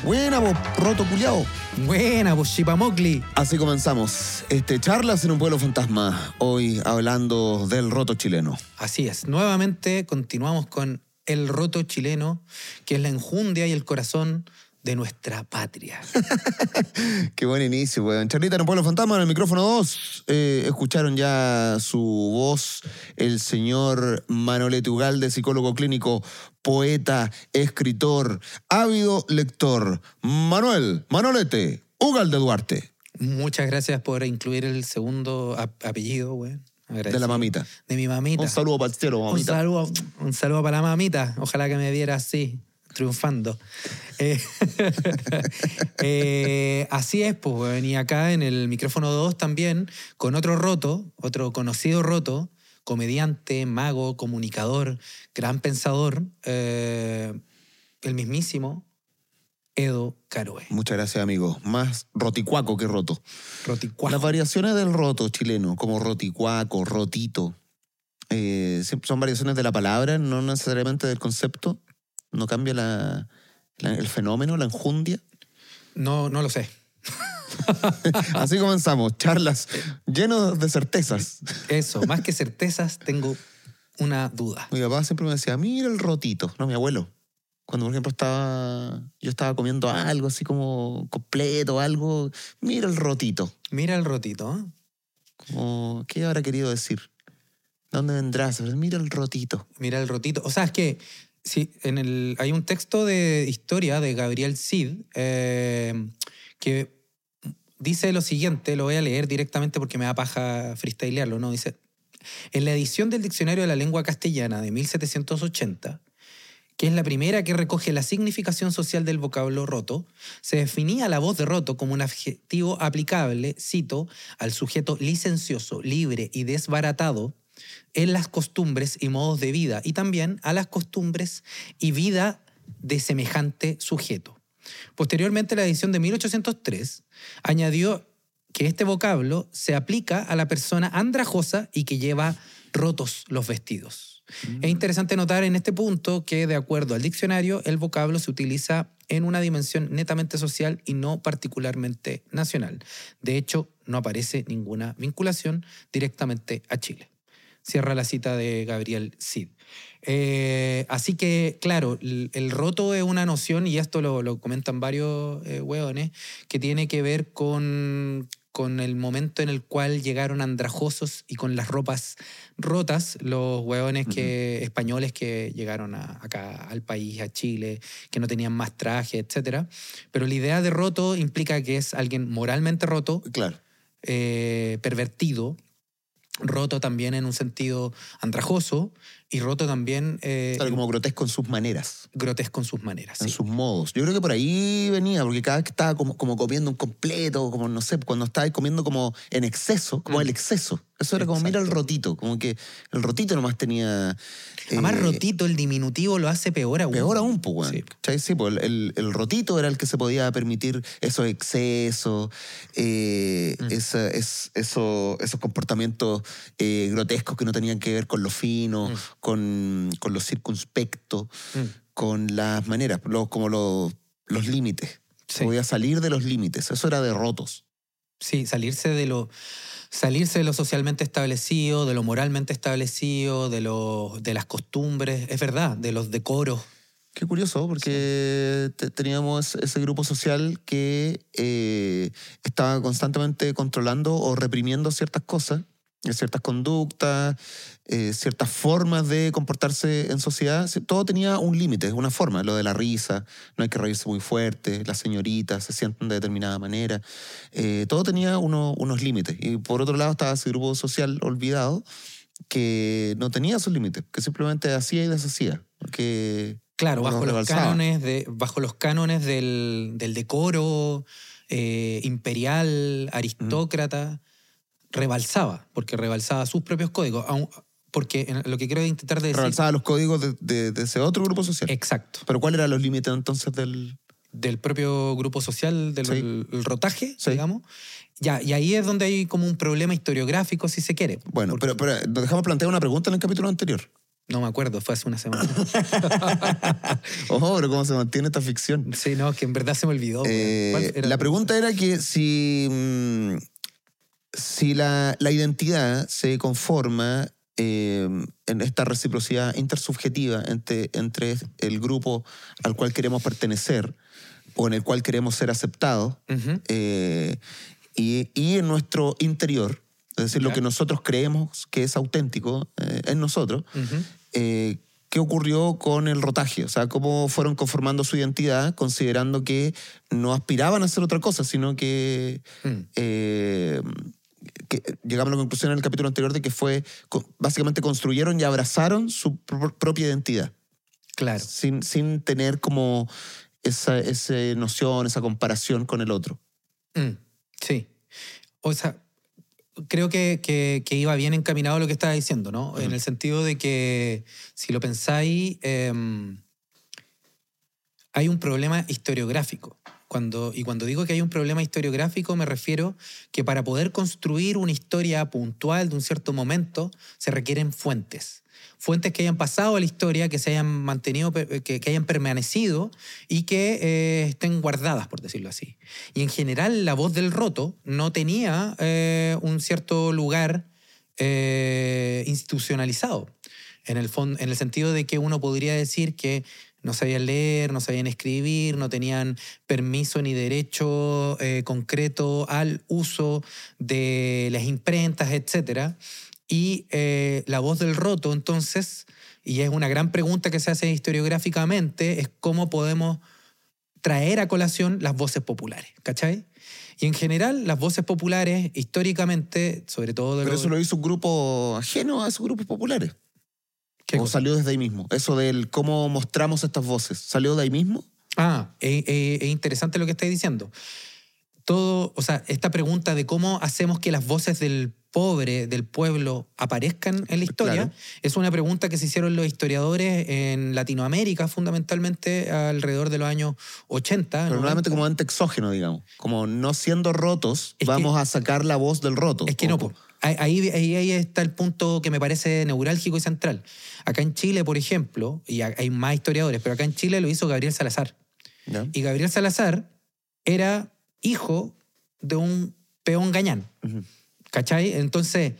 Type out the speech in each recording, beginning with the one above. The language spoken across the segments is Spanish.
Buena, vos, roto culiao. Buena, pues Chipamocli. Así comenzamos charlas en un pueblo fantasma, hoy hablando del roto chileno. Así es. Nuevamente continuamos con el roto chileno, que es la enjundia y el corazón de nuestra patria. Qué buen inicio, weón. Charlita en un pueblo fantasma, en el micrófono 2. Escucharon ya su voz, el señor Manolete Ugalde, psicólogo clínico, poeta, escritor, ávido lector. Manolete Ugalde Duarte. Muchas gracias por incluir el segundo apellido, güey. De la mamita. De mi mamita. Un saludo para el cielo, mamita. Un saludo para la mamita. Ojalá que me viera así, triunfando. Así es, pues, güey. Y acá en el micrófono 2 también, con otro roto, otro conocido roto, comediante, mago, comunicador, gran pensador, el mismísimo Edo Caroe. Muchas gracias, amigo. Más roticuaco que roto. Roticuaco. Las variaciones del roto chileno, como roticuaco, rotito, son variaciones de la palabra, no necesariamente del concepto. No cambia el fenómeno, la enjundia. No lo sé. Así comenzamos, charlas llenas de certezas. Eso, más que certezas, tengo una duda. Mi papá siempre me decía, mira el rotito. No, mi abuelo. Cuando, por ejemplo, yo estaba comiendo algo así como completo, algo, mira el rotito. Mira el rotito, ¿eh? Como, ¿qué habrá querido decir? ¿De dónde vendrás? Mira el rotito. Mira el rotito. O sea, es que sí, hay un texto de historia de Gabriel Cid que dice lo siguiente, lo voy a leer directamente porque me da paja freestylearlo, ¿no? Dice, en la edición del Diccionario de la Lengua Castellana de 1780, que es la primera que recoge la significación social del vocablo roto, se definía la voz de roto como un adjetivo aplicable, cito, al sujeto licencioso, libre y desbaratado en las costumbres y modos de vida, y también a las costumbres y vida de semejante sujeto. Posteriormente, la edición de 1803 añadió que este vocablo se aplica a la persona andrajosa y que lleva rotos los vestidos. Es interesante notar en este punto que, de acuerdo al diccionario, el vocablo se utiliza en una dimensión netamente social y no particularmente nacional. De hecho, no aparece ninguna vinculación directamente a Chile. Cierra la cita de Gabriel Cid. Así que, claro, el roto es una noción, y esto lo comentan varios hueones, que tiene que ver con el momento en el cual llegaron andrajosos y con las ropas rotas los hueones españoles que llegaron acá al país, a Chile, que no tenían más traje, etc. Pero la idea de roto implica que es alguien moralmente roto, claro, pervertido, roto también en un sentido andrajoso y roto también... claro, como grotesco en sus maneras. Grotesco en sus maneras, en sí. sus modos. Yo creo que por ahí venía, porque cada vez que estaba como comiendo un completo, como no sé, cuando estaba comiendo como en exceso, como el exceso. Eso era como, Exacto. mira el rotito, como que el rotito nomás tenía... Además, rotito, el diminutivo lo hace peor aún. Peor aún, pues, bueno. Sí. Sí, pues el rotito era el que se podía permitir esos excesos, esos comportamientos grotescos que no tenían que ver con lo fino, con lo circunspecto, con las maneras, como los límites. Sí. Se podía salir de los límites. Eso era de rotos. Sí, salirse de lo socialmente establecido, de lo moralmente establecido, de las costumbres, es verdad, de los decoros. Qué curioso, porque teníamos ese grupo social que estaba constantemente controlando o reprimiendo ciertas cosas, ciertas conductas, ciertas formas de comportarse en sociedad. Todo tenía un límite, una forma. Lo de la risa, no hay que reírse muy fuerte, las señoritas se sienten de determinada manera. Todo tenía unos límites. Y por otro lado estaba ese grupo social olvidado que no tenía esos límites, que simplemente hacía y deshacía. Que claro, bajo los cánones del decoro imperial, aristócrata, rebalsaba, porque rebalsaba sus propios códigos. Porque lo que quiero intentar decir... Rebalsaba los códigos de ese otro grupo social. Exacto. ¿Pero cuáles eran los límites entonces del propio grupo social, del el rotaje, sí, digamos? Ya, y ahí es donde hay como un problema historiográfico, si se quiere. Bueno, pero nos dejamos plantear una pregunta en el capítulo anterior. No me acuerdo, fue hace una semana. Ojo, pero cómo se mantiene esta ficción. Sí, no, que en verdad se me olvidó. ¿Cuál era? La pregunta era que si la identidad se conforma en esta reciprocidad intersubjetiva entre el grupo al cual queremos pertenecer o en el cual queremos ser aceptados, y en nuestro interior, es decir, lo que nosotros creemos que es auténtico en nosotros, ¿qué ocurrió con el rotaje? O sea, cómo fueron conformando su identidad considerando que no aspiraban a hacer otra cosa, sino que llegamos a la conclusión en el capítulo anterior de que básicamente construyeron y abrazaron su propia identidad. Claro. Sin tener como esa noción, esa comparación con el otro. Sí. O sea, creo que iba bien encaminado lo que estaba diciendo, ¿no? En el sentido de que, si lo pensáis, hay un problema historiográfico. Cuando digo que hay un problema historiográfico, me refiero que para poder construir una historia puntual de un cierto momento, se requieren fuentes. Fuentes que hayan pasado a la historia, que se hayan mantenido, que hayan permanecido y que estén guardadas, por decirlo así. Y en general, La Voz del Roto no tenía un cierto lugar institucionalizado. En el sentido de que uno podría decir que no sabían leer, no sabían escribir, no tenían permiso ni derecho concreto al uso de las imprentas, etc. Y La Voz del Roto, entonces, y es una gran pregunta que se hace historiográficamente, es cómo podemos traer a colación las voces populares, ¿cachai? Y en general, las voces populares, históricamente, sobre todo... Pero eso lo hizo un grupo ajeno a esos grupos populares. ¿O salió desde ahí mismo? Eso del cómo mostramos estas voces, ¿salió de ahí mismo? Es interesante lo que estáis diciendo. O sea, esta pregunta de cómo hacemos que las voces del pobre, del pueblo, aparezcan en la historia, claro, es una pregunta que se hicieron los historiadores en Latinoamérica, fundamentalmente alrededor de los años 80. Pero nuevamente como ente exógeno, digamos. Como no siendo rotos, vamos a sacar la voz del roto. Es que no, pues. Ahí está el punto que me parece neurálgico y central. Acá en Chile, por ejemplo, y hay más historiadores, pero acá en Chile lo hizo Gabriel Salazar. ¿Ya? Y Gabriel Salazar era hijo de un peón gañán. ¿Cachai? Entonces,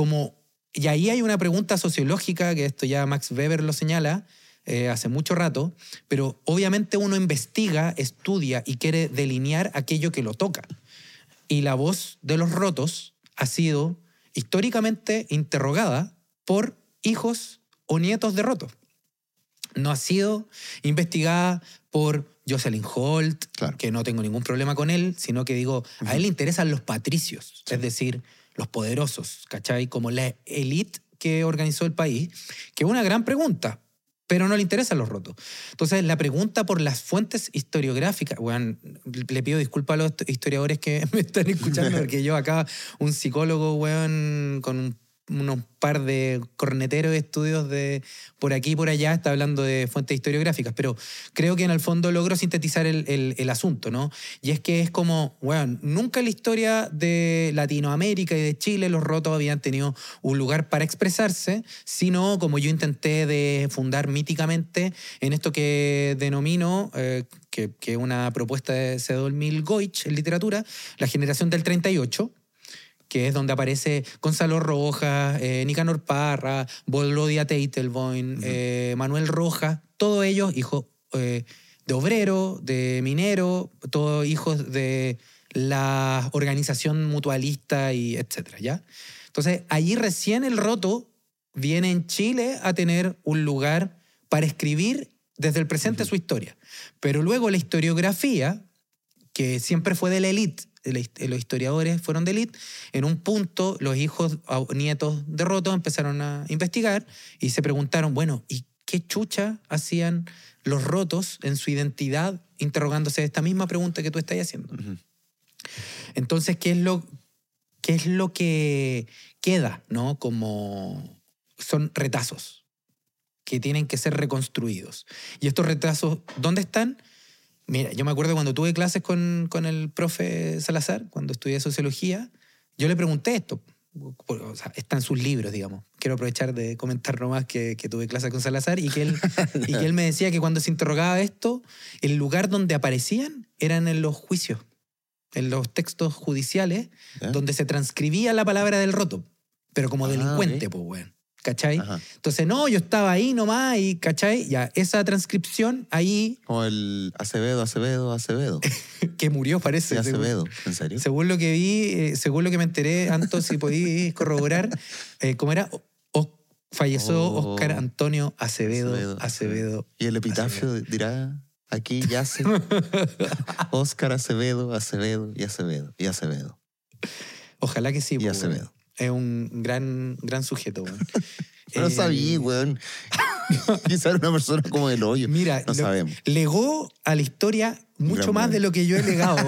y ahí hay una pregunta sociológica, que esto ya Max Weber lo señala hace mucho rato, pero obviamente uno investiga, estudia y quiere delinear aquello que lo toca. Y La Voz de los Rotos ha sido históricamente interrogada por hijos o nietos de rotos. No ha sido investigada por Jocelyn Holt, claro, que no tengo ningún problema con él, sino que digo, a él le interesan los patricios, es decir, los poderosos, ¿cachai? Como la élite que organizó el país, que es una gran pregunta, pero no le interesan los rotos. Entonces, la pregunta por las fuentes historiográficas, bueno, le pido disculpas a los historiadores que me están escuchando, porque yo acá, un psicólogo, bueno, con unos par de corneteros de estudios de por aquí y por allá, está hablando de fuentes historiográficas, pero creo que en el fondo logro sintetizar el asunto, ¿no? Y es que es como, bueno, nunca en la historia de Latinoamérica y de Chile los rotos habían tenido un lugar para expresarse, sino como yo intenté de fundar míticamente en esto que denomino, que es una propuesta de Sedolmil Goich en literatura, la generación del 38, que es donde aparece Gonzalo Rojas, Nicanor Parra, Volodya Teitelboim, Manuel Rojas, todos ellos hijos de obrero, de minero, todos hijos de la organización mutualista y etcétera, ¿ya? Entonces, allí recién el roto viene en Chile a tener un lugar para escribir desde el presente su historia. Pero luego la historiografía, que siempre fue de la élite, los historiadores fueron de élite, en un punto los hijos o nietos de rotos empezaron a investigar y se preguntaron, bueno, ¿y qué chucha hacían los rotos en su identidad, interrogándose esta misma pregunta que tú estás haciendo? Entonces, ¿qué es lo que queda, ¿no? Como son retazos que tienen que ser reconstruidos. Y estos retazos, ¿dónde están? Mira, yo me acuerdo cuando tuve clases con el profe Salazar, cuando estudié sociología, yo le pregunté esto. O sea, está en sus libros, digamos. quiero aprovechar de comentar nomás que tuve clase con Salazar y que él me decía que cuando se interrogaba esto, el lugar donde aparecían eran en los juicios, en los textos judiciales, ¿Ya? donde se transcribía la palabra del roto, pero como delincuente, ok. pues, weón. ¿Cachai? Ajá. Entonces, no, yo estaba ahí nomás y, ¿cachai? Ya, esa transcripción ahí, Como el Acevedo. que murió, Sí, parece. Acevedo, ¿en serio? Según lo que vi, según lo que me enteré, Anto, si podí corroborar, ¿cómo era? Falleció Óscar Antonio Acevedo. Y el epitafio dirá, aquí yace Óscar Acevedo. Ojalá que sí, Y pues, weón. Acevedo. Es un gran sujeto, weón. No sabía, weón. Quizás era una persona como del hoyo. Mira, no sabemos. legó a la historia mucho Gran más weón. de lo que yo he legado.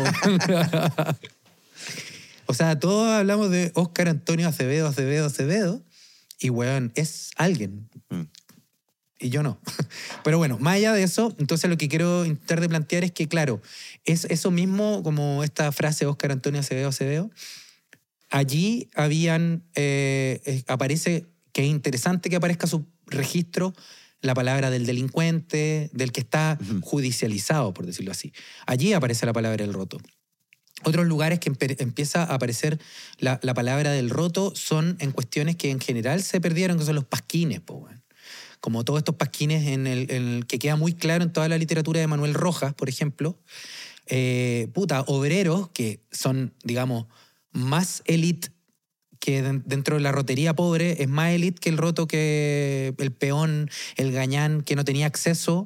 O sea, todos hablamos de Óscar Antonio Acevedo, y weón, es alguien. Mm. Y yo no. Pero bueno, más allá de eso, entonces lo que quiero intentar de plantear es que, claro, es eso mismo como esta frase Óscar Antonio Acevedo. Allí aparece, que es interesante que aparezca su registro, la palabra del delincuente, del que está judicializado, por decirlo así. Allí aparece la palabra del roto. Otros lugares que empieza a aparecer la palabra del roto son en cuestiones que en general se perdieron, que son los pasquines, po, weón. Como todos estos pasquines en el que queda muy claro en toda la literatura de Manuel Rojas, por ejemplo. Obreros que son, digamos, más élite que dentro de la rotería pobre, es más élite que el roto, que el peón, el gañán, que no tenía acceso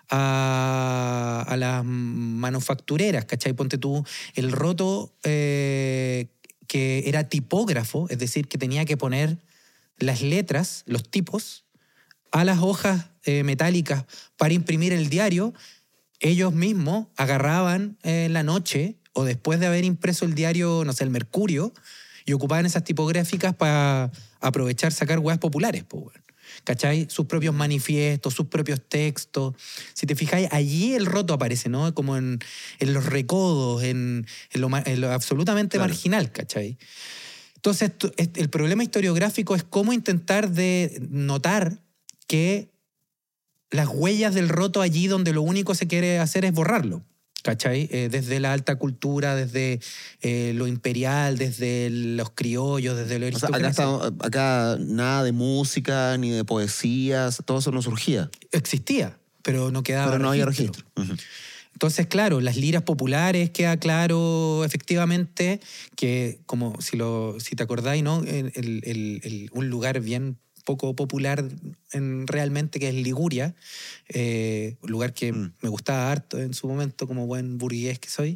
a las manufactureras, ¿cachai? Ponte tú, el roto que era tipógrafo, es decir, que tenía que poner las letras, los tipos, a las hojas metálicas para imprimir el diario. Ellos mismos agarraban en la noche o después de haber impreso el diario, no sé, el Mercurio, y ocupaban esas tipográficas para aprovechar, sacar hueás populares, pues, bueno. ¿Cachai? Sus propios manifiestos, sus propios textos. Si te fijáis, allí el roto aparece, ¿no? Como en los recodos, en lo absolutamente Claro. marginal, ¿cachai? Entonces, el problema historiográfico es cómo intentar de notar que las huellas del roto allí donde lo único se quiere hacer es borrarlo, ¿cachai? Desde la alta cultura, desde lo imperial, desde los criollos, desde lo O sea, acá nada de música ni de poesías, todo eso no surgía. existía, pero no quedaba Pero no había registro. registro. Entonces, claro, las liras populares queda claro efectivamente que, como si te acordáis, ¿no? Un lugar bien poco popular realmente, que es Liguria, un lugar que me gustaba harto en su momento como buen burgués que soy,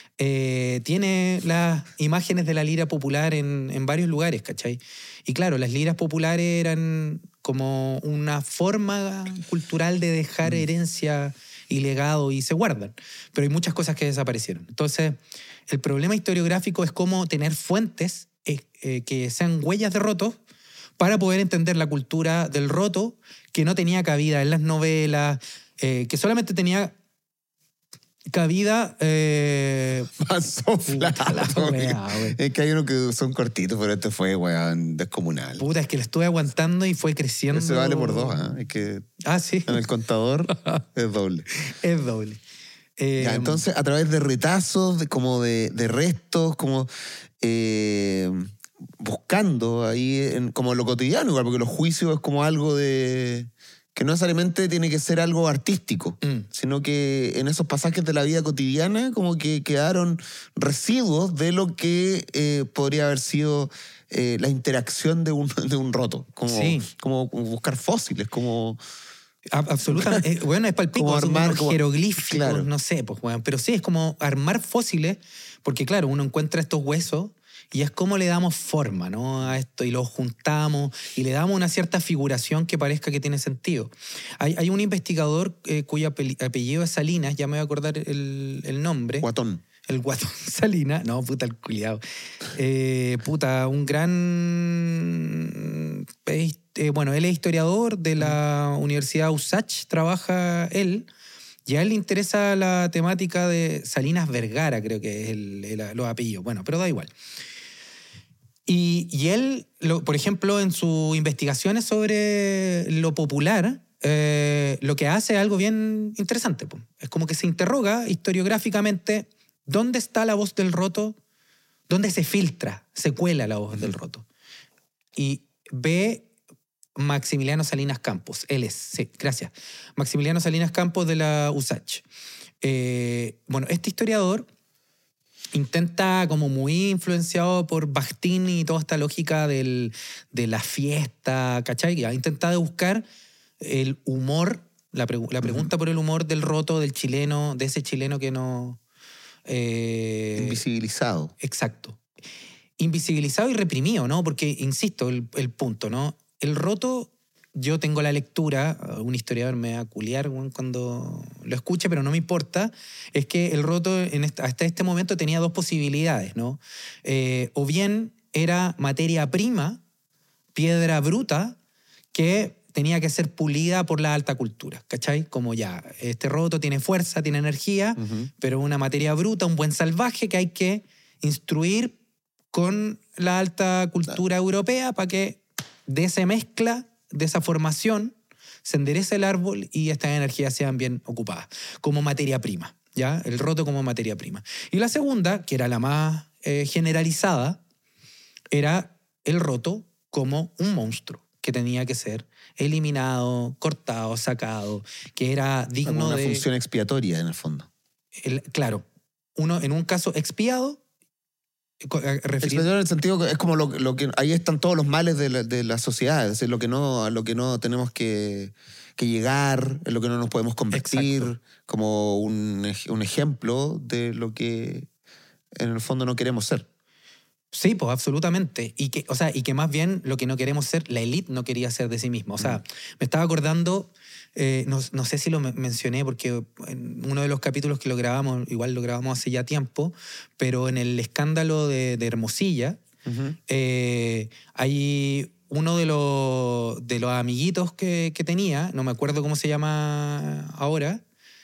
tiene las imágenes de la lira popular en varios lugares, ¿cachai? Y claro, las liras populares eran como una forma cultural de dejar herencia y legado, y se guardan. Pero hay muchas cosas que desaparecieron. Entonces, el problema historiográfico es cómo tener fuentes que sean huellas de rotos para poder entender la cultura del roto, que no tenía cabida en las novelas, que solamente tenía cabida... Pasó puta la flaco. weá, wey. Es que hay unos que son cortitos, pero este fue, weón, descomunal. Puta, es que la estuve aguantando y fue creciendo. Ese vale por 2, ¿eh? Es que Ah, sí. en el contador es doble. Es doble. Ya, entonces, a través de retazos, como de restos, como buscando ahí como lo cotidiano, igual, porque los juicios es como algo de... que no necesariamente tiene que ser algo artístico, sino que en esos pasajes de la vida cotidiana como que quedaron residuos de lo que podría haber sido la interacción de un roto. Como buscar fósiles, como... Absolutamente. Bueno, es palpico, como armar unos jeroglíficos, claro. no sé, pues, bueno, pero sí, es como armar fósiles, porque claro, uno encuentra estos huesos y es como le damos forma, ¿no? A esto, y los juntamos y le damos una cierta figuración que parezca que tiene sentido. Hay un investigador cuyo apellido es Salinas, ya me voy a acordar el nombre. Guatón. El Guatón Salinas. No, puta, el culiao. Un gran... bueno, él es historiador de la Universidad USACH, trabaja él, y a él le interesa la temática de Salinas Vergara, creo que es los apellidos. Bueno, pero da igual. Y él, por ejemplo, en sus investigaciones sobre lo popular, lo que hace es algo bien interesante. Po. Es como que se interroga historiográficamente dónde está la voz del roto, dónde se filtra, se cuela la voz del roto. Y ve Maximiliano Salinas Campos. Él es, sí, gracias. Maximiliano Salinas Campos de la USACH. Bueno, este historiador intenta, como muy influenciado por Bakhtin y toda esta lógica de la fiesta, ¿cachai? Ha intentado buscar el humor, la pregunta por el humor del roto, del chileno, de ese chileno que no... invisibilizado. Exacto. Invisibilizado y reprimido, ¿no? Porque, insisto, el punto, ¿no? El roto, yo tengo la lectura, un historiador me va a culiar cuando lo escuche, pero no me importa, es que el roto hasta este momento tenía dos posibilidades, ¿no? O bien era materia prima, piedra bruta, que tenía que ser pulida por la alta cultura, ¿cachai? Como ya, este roto tiene fuerza, tiene energía, pero una materia bruta, un buen salvaje que hay que instruir con la alta cultura europea para que de esa mezcla, de esa formación, se enderece el árbol y estas energías sean bien ocupadas, como materia prima, ¿ya? El roto como materia prima. Y la segunda, que era la más generalizada, era el roto como un monstruo que tenía que ser eliminado, cortado, sacado, que era digno como una de... función expiatoria, en el fondo. Claro, uno en un caso expiado... Expiatorio en el sentido que es como lo que... Ahí están todos los males de la sociedad, es decir, a lo que no tenemos que llegar, en lo que no nos podemos convertir, exacto, como un ejemplo de lo que en el fondo no queremos ser. Sí, pues absolutamente. Y que más bien lo que no queremos ser, la élite no quería ser de sí misma. O sea, me estaba acordando, no sé si lo mencioné porque en uno de los capítulos que lo grabamos, igual lo grabamos hace ya tiempo, pero en el escándalo de Hermosilla, hay uno de los amiguitos que tenía, no me acuerdo cómo se llama ahora,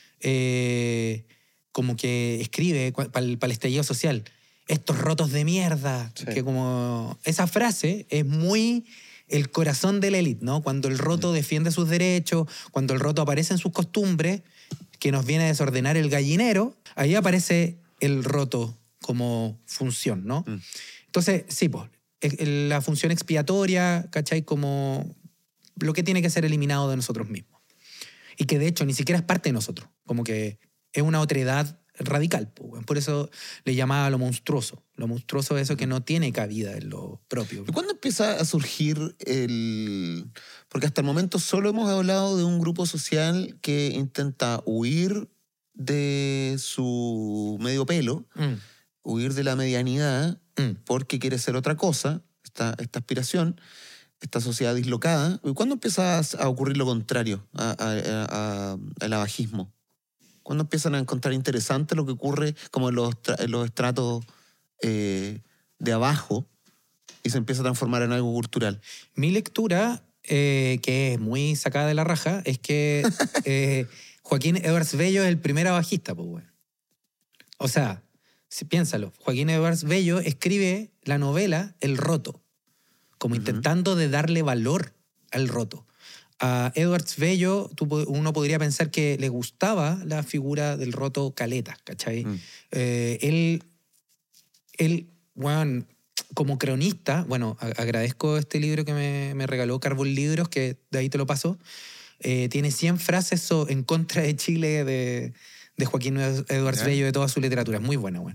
como que escribe para el estallido social, estos rotos de mierda, sí, que como esa frase es muy el corazón de la élite, ¿no? Cuando el roto defiende sus derechos, cuando el roto aparece en sus costumbres, que nos viene a desordenar el gallinero, ahí aparece el roto como función, ¿no? Entonces, sí, pues, la función expiatoria, ¿cachai? Como lo que tiene que ser eliminado de nosotros mismos. Y que de hecho ni siquiera es parte de nosotros, como que es una otredad radical. Por eso le llamaba lo monstruoso. Lo monstruoso es eso que no tiene cabida en lo propio. ¿Y cuándo empieza a surgir porque hasta el momento solo hemos hablado de un grupo social que intenta huir de su medio pelo, huir de la medianidad, porque quiere ser otra cosa, esta aspiración, esta sociedad dislocada? ¿Y cuándo empieza a ocurrir lo contrario, al abajismo? ¿Cuándo empiezan a encontrar interesante lo que ocurre como en los estratos de abajo y se empieza a transformar en algo cultural? Mi lectura, que es muy sacada de la raja, es que Joaquín Edwards Bello es el primer abajista, pues, güey. O sea, piénsalo, Joaquín Edwards Bello escribe la novela El Roto, como intentando de darle valor al roto. A Edwards Bello, uno podría pensar que le gustaba la figura del roto caleta, ¿cachai? Él, bueno, como cronista, bueno, agradezco este libro que me regaló Carbon Libros, que de ahí te lo paso. Tiene 100 frases en contra de Chile de Joaquín Edwards Bello, de toda su literatura. Es muy buena, weón.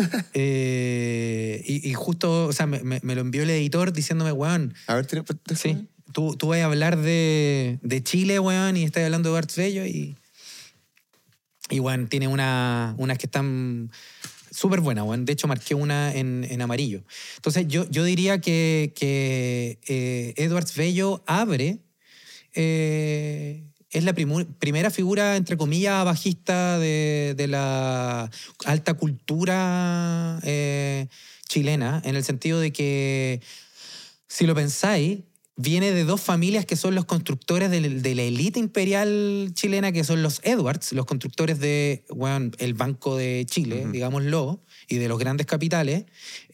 Y justo, o sea, me lo envió el editor diciéndome, weón. A ver, sí. Tú vas a hablar de Chile, weón, y estás hablando de Edwards Bello y weón, tiene unas que están súper buenas, weón. De hecho, marqué una en amarillo. Entonces, yo diría que Edwards Bello abre... es la primera figura, entre comillas, bajista de la alta cultura chilena, en el sentido de que, si lo pensáis, viene de dos familias que son los constructores de la élite imperial chilena, que son los Edwards, los constructores de, bueno, el Banco de Chile, digámoslo, y de los grandes capitales,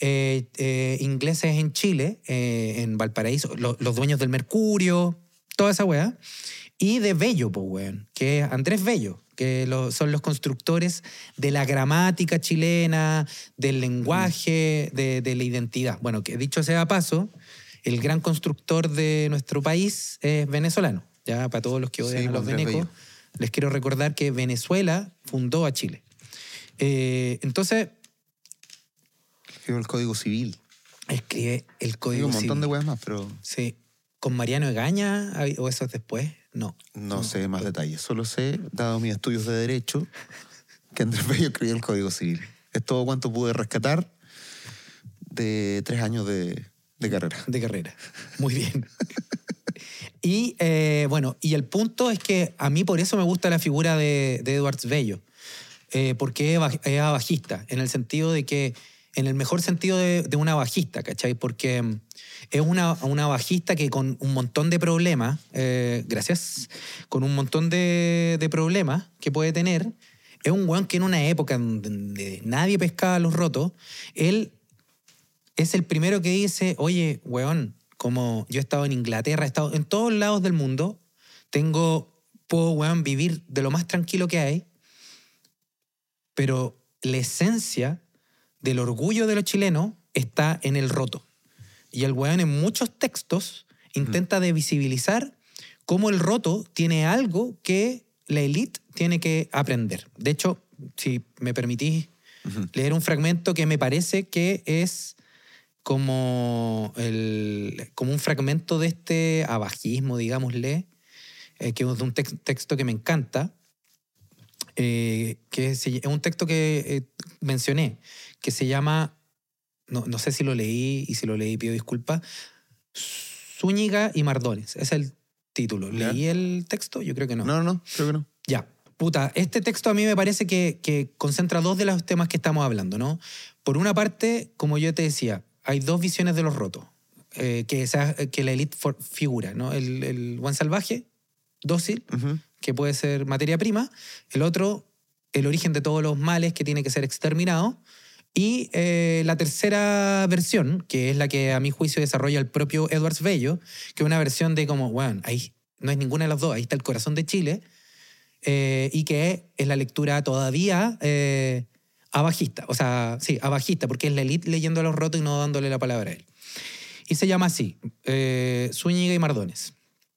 ingleses en Chile, en Valparaíso, los dueños del Mercurio, toda esa weá, y de Bello, pues weón, que es Andrés Bello, que son los constructores de la gramática chilena, del lenguaje, de la identidad. Bueno, que dicho sea paso, el gran constructor de nuestro país es venezolano. Ya, para todos los que odian a los Andrés venecos, Bello. les quiero recordar que Venezuela fundó a Chile. Entonces, Escribió el Código Civil. escribe el Hay Código un montón Civil. de weas más, pero Sí. ¿Con Mariano Egaña o eso es después? No. no sé más detalles. Solo sé, dado mis estudios de Derecho, que Andrés Bello escribió el Código Civil. Es todo cuanto pude rescatar de 3 años de carrera. De carrera. Muy bien. Y bueno, y el punto es que a mí por eso me gusta la figura de Edwards Bello, porque es abajista, en el sentido de que, en el mejor sentido de una bajista, ¿cachai? Porque es una bajista que con un montón de problemas, gracias, con un montón de problemas que puede tener, es un weón que en una época donde nadie pescaba a los rotos, él es el primero que dice, oye, weón, como yo he estado en Inglaterra, he estado en todos lados del mundo, puedo, weón, vivir de lo más tranquilo que hay, pero la esencia del orgullo de los chilenos está en el roto. Y el weón en muchos textos intenta de visibilizar cómo el roto tiene algo que la élite tiene que aprender. De hecho, si me permitís leer un fragmento que me parece que es como un fragmento de este abajismo, digámosle, que es de un texto que me encanta, que es un texto que mencioné, que se llama, no sé si lo leí, y si lo leí pido disculpas, Zúñiga y Mardones, es el título. ¿Ya? ¿Leí el texto? Yo creo que no. No, creo que no. Ya, puta, este texto a mí me parece que concentra dos de los temas que estamos hablando, ¿no? Por una parte, como yo te decía, hay dos visiones de los rotos, que la élite figura, ¿no? El buen salvaje, dócil, que puede ser materia prima. El otro, el origen de todos los males, que tiene que ser exterminado. Y la tercera versión, que es la que a mi juicio desarrolla el propio Edwards Bello, que es una versión de como, bueno, ahí no es ninguna de las dos, ahí está el corazón de Chile, y que es la lectura todavía abajista. O sea, sí, abajista, porque es la élite leyendo a los rotos y no dándole la palabra a él. Y se llama así, Zúñiga y Mardones.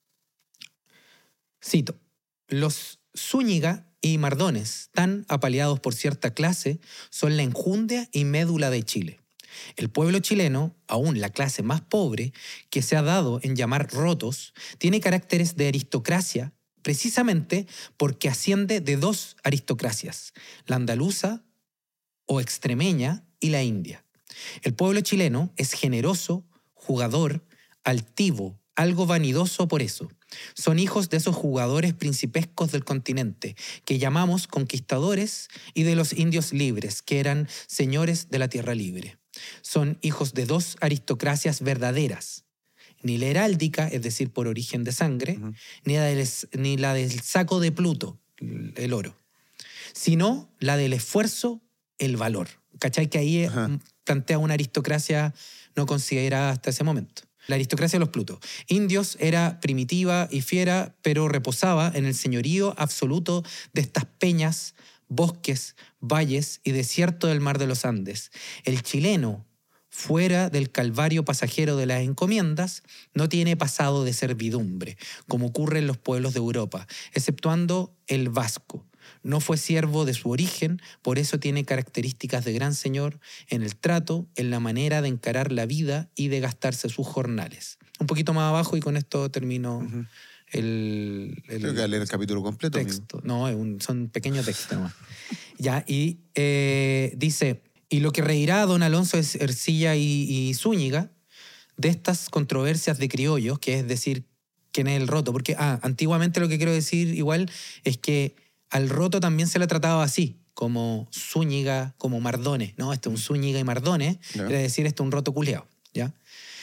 Cito, los Zúñiga y Mardones, tan apaleados por cierta clase, son la enjundia y médula de Chile. El pueblo chileno, aún la clase más pobre, que se ha dado en llamar rotos, tiene caracteres de aristocracia precisamente porque asciende de dos aristocracias, la andaluza o extremeña y la india. El pueblo chileno es generoso, jugador, altivo, algo vanidoso por eso. Son hijos de esos jugadores principescos del continente, que llamamos conquistadores, y de los indios libres, que eran señores de la tierra libre. Son hijos de dos aristocracias verdaderas, ni la heráldica, es decir, por origen de sangre, ni la del saco de Pluto, el oro, sino la del esfuerzo, el valor. ¿Cachai? Que ahí plantea una aristocracia no considerada hasta ese momento. La aristocracia de los Plutos. Indios era primitiva y fiera, pero reposaba en el señorío absoluto de estas peñas, bosques, valles y desierto del mar de los Andes. El chileno, fuera del calvario pasajero de las encomiendas, no tiene pasado de servidumbre, como ocurre en los pueblos de Europa, exceptuando el vasco. No fue siervo de su origen, por eso tiene características de gran señor en el trato, en la manera de encarar la vida y de gastarse sus jornales. Un poquito más abajo y con esto termino el Creo que leer el capítulo completo. texto. No, son pequeños textos nomás. Ya, y dice, y lo que reirá a don Alonso Ercilla y Zúñiga de estas controversias de criollos, que es decir, quién es el roto, porque antiguamente lo que quiero decir igual es que al roto también se le trataba así, como Zúñiga, como Mardones, ¿no? Este es un Zúñiga y Mardones, ¿Ya? era decir, este es un roto culeado, ¿ya?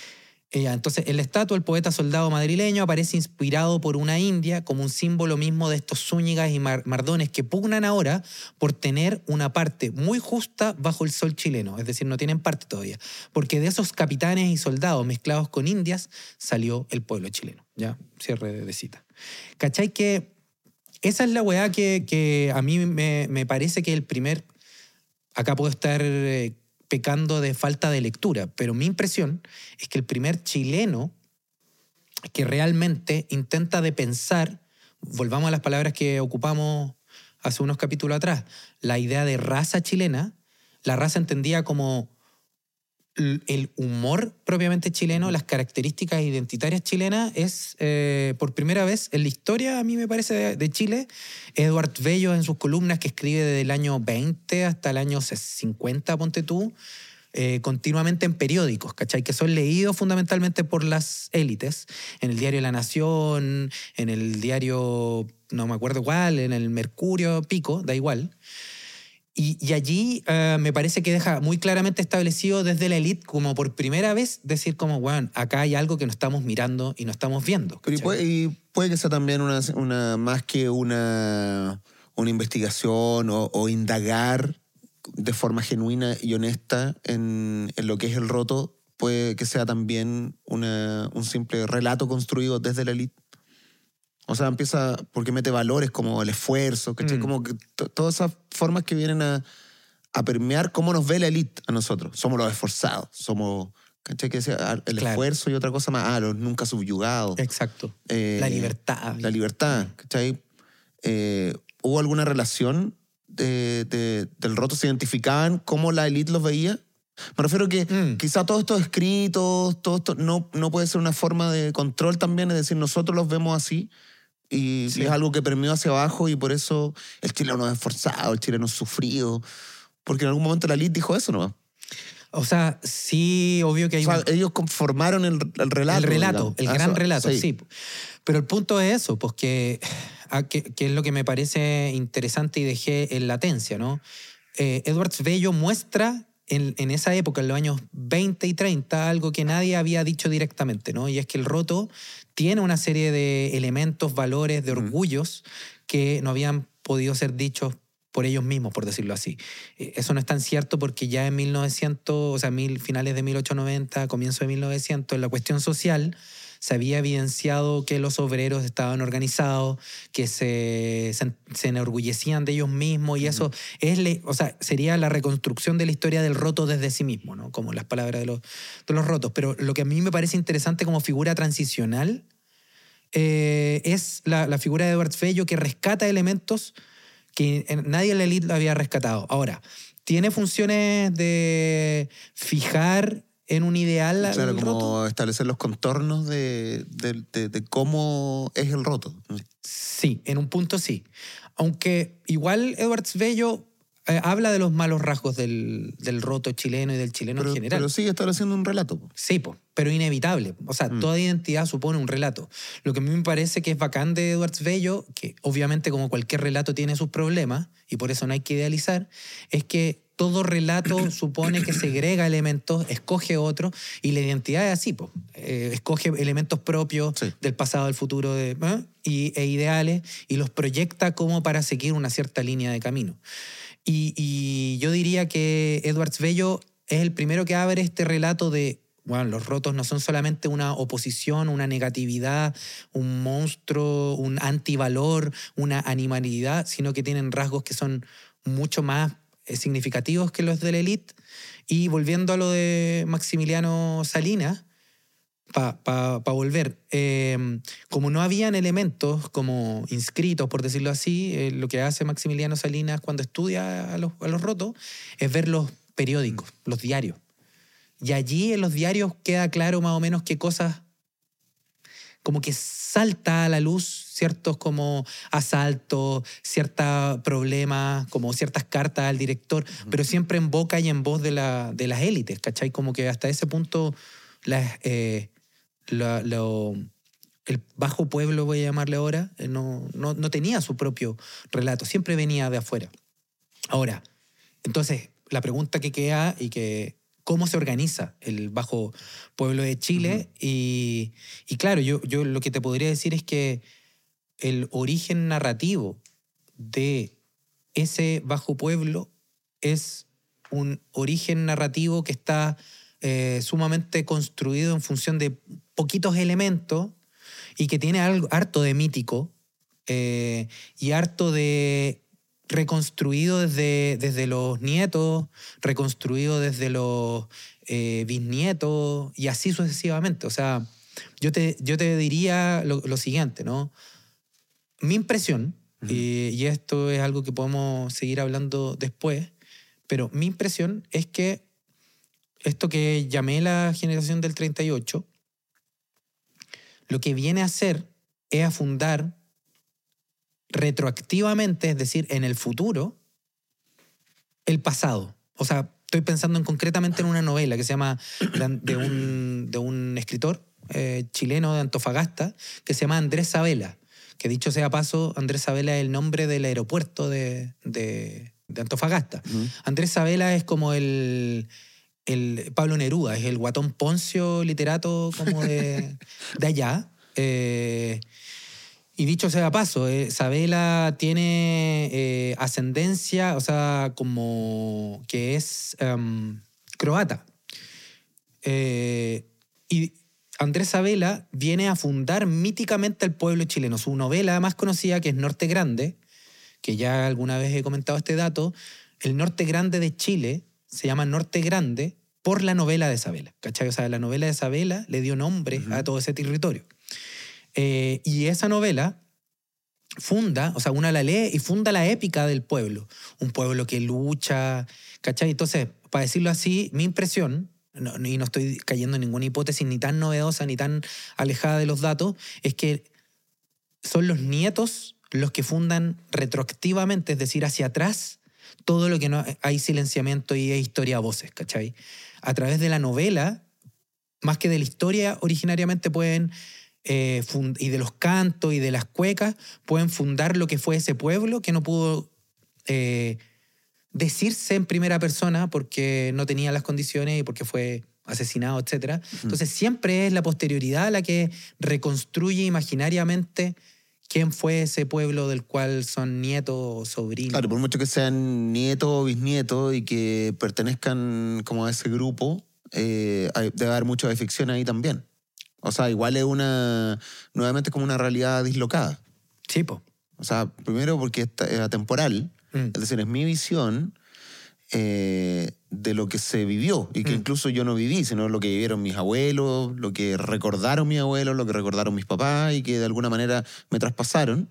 Entonces, en la estatua, el poeta soldado madrileño aparece inspirado por una india como un símbolo mismo de estos Zúñigas y Mardones que pugnan ahora por tener una parte muy justa bajo el sol chileno. Es decir, no tienen parte todavía. Porque de esos capitanes y soldados mezclados con indias salió el pueblo chileno. Ya, cierre de cita. ¿Cachai? Que esa es la weá que a mí me parece que el primer... Acá puedo estar... pecando de falta de lectura, pero mi impresión es que el primer chileno que realmente intenta de pensar, volvamos a las palabras que ocupamos hace unos capítulos atrás, la idea de raza chilena, la raza entendida como el humor propiamente chileno, las características identitarias chilenas, es por primera vez en la historia, a mí me parece, de Chile, Eduard Bello en sus columnas que escribe desde el año 20 hasta el año 50, ponte tú, continuamente en periódicos, ¿cachai? Que son leídos fundamentalmente por las élites, en el diario La Nación, en el diario, no me acuerdo cuál, en el Mercurio, Pico, da igual. Y allí me parece que deja muy claramente establecido desde la élite como por primera vez decir como, bueno, acá hay algo que no estamos mirando y no estamos viendo. Pero y puede que sea también una más que una investigación o indagar de forma genuina y honesta en lo que es el roto, puede que sea también un simple relato construido desde la élite. O sea, empieza porque mete valores como el esfuerzo, ¿cachai? Como que todas esas formas que vienen a permear cómo nos ve la élite a nosotros. Somos los esforzados, somos, ¿cachai? Que sea el esfuerzo y otra cosa más, los nunca subyugados. Exacto. La libertad. La libertad, ¿cachai? ¿Hubo alguna relación del roto? ¿Se identificaban cómo la élite los veía? Me refiero que quizá todos estos escritos, todo esto no puede ser una forma de control también, es decir, nosotros los vemos así. Y sí, es algo que permeó hacia abajo y por eso el chileno es esforzado, el chileno es sufrido. Porque en algún momento la élite dijo eso, ¿no? O sea, sí, obvio que hay... O sea, ellos conformaron el relato. El relato, digamos. el gran relato, sí. sí. Pero el punto es eso, pues que es lo que me parece interesante y dejé en latencia, ¿no? Eduard Bello muestra en esa época, en los años 20 y 30, algo que nadie había dicho directamente, ¿no? Y es que el roto tiene una serie de elementos, valores, de orgullos que no habían podido ser dichos por ellos mismos, por decirlo así. Eso no es tan cierto porque ya en 1900, o sea, finales de 1890, comienzo de 1900, en la cuestión social se había evidenciado que los obreros estaban organizados, que se enorgullecían de ellos mismos y eso o sea, sería la reconstrucción de la historia del roto desde sí mismo, ¿no? Como las palabras de los rotos. Pero lo que a mí me parece interesante como figura transicional es la figura de Eduard Bello que rescata elementos que nadie en la élite lo había rescatado. Ahora, tiene funciones de fijar en un ideal. Claro, como roto. establecer los contornos de cómo es el roto. Sí, en un punto sí. Aunque igual Eduard Bello habla de los malos rasgos del roto chileno y del chileno en general. Pero sigue estableciendo un relato. Sí, pero inevitable. O sea, toda identidad supone un relato. Lo que a mí me parece que es bacán de Eduard Bello, que obviamente como cualquier relato tiene sus problemas, y por eso no hay que idealizar, es que todo relato supone que segrega elementos, escoge otros, y la identidad es así, escoge elementos propios del pasado, del futuro e ideales, y los proyecta como para seguir una cierta línea de camino. Y yo diría que Eduard Bello es el primero que abre este relato de, bueno, los rotos no son solamente una oposición, una negatividad, un monstruo, un antivalor, una animalidad, sino que tienen rasgos que son mucho más significativos que los de la élite. Y volviendo a lo de Maximiliano Salinas, para volver, como no habían elementos como inscritos, por decirlo así, lo que hace Maximiliano Salinas cuando estudia a los rotos es ver los periódicos, los diarios. Y allí en los diarios queda claro más o menos qué cosas como que salta a la luz, ciertos como asaltos, ciertos problemas, como ciertas cartas al director, pero siempre en boca y en voz de las élites, ¿cachai? Como que hasta ese punto el bajo pueblo, voy a llamarle ahora, no tenía su propio relato, siempre venía de afuera. Ahora, entonces, la pregunta que queda y que cómo se organiza el Bajo Pueblo de Chile. Y claro, yo lo que te podría decir es que el origen narrativo de ese Bajo Pueblo es un origen narrativo que está sumamente construido en función de poquitos elementos y que tiene algo harto de mítico y harto de reconstruido desde los nietos, reconstruido desde los bisnietos y así sucesivamente. O sea, yo te diría lo siguiente, ¿no? Mi impresión, y esto es algo que podemos seguir hablando después, pero mi impresión es que esto que llamé la generación del 38, lo que viene a hacer es a fundar retroactivamente, es decir, en el futuro, el pasado. O sea, estoy pensando concretamente en una novela que se llama de un escritor chileno de Antofagasta que se llama Andrés Sabela, que dicho sea paso, Andrés Sabela es el nombre del aeropuerto de Antofagasta. Andrés Sabela es como el Pablo Neruda, es el Guatón Poncio literato como de allá. Y dicho sea paso, Sabela tiene ascendencia, o sea, como que es croata. Y Andrés Sabela viene a fundar míticamente el pueblo chileno. Su novela más conocida, que es Norte Grande, que ya alguna vez he comentado este dato, el Norte Grande de Chile se llama Norte Grande por la novela de Sabela, ¿cachai? O sea, la novela de Sabela le dio nombre a todo ese territorio. Y esa novela funda, o sea, una la lee y funda la épica del pueblo. Un pueblo que lucha, ¿cachai? Entonces, para decirlo así, mi impresión, y no estoy cayendo en ninguna hipótesis ni tan novedosa ni tan alejada de los datos, es que son los nietos los que fundan retroactivamente, es decir, hacia atrás, todo lo que no hay silenciamiento y es historia a voces, ¿cachai? A través de la novela, más que de la historia, originariamente pueden, y de los cantos y de las cuecas, pueden fundar lo que fue ese pueblo que no pudo decirse en primera persona porque no tenía las condiciones y porque fue asesinado, etc. Entonces siempre es la posterioridad la que reconstruye imaginariamente quién fue ese pueblo del cual son nietos o sobrinos. Claro, por mucho que sean nietos o bisnietos y que pertenezcan como a ese grupo, debe haber mucho de ficción ahí también. O sea, igual es nuevamente como una realidad dislocada. Sí, po. O sea, primero porque es atemporal, es decir, es mi visión de lo que se vivió y que incluso yo no viví, sino lo que vivieron mis abuelos, lo que recordaron mis abuelos, lo que recordaron mis papás y que de alguna manera me traspasaron.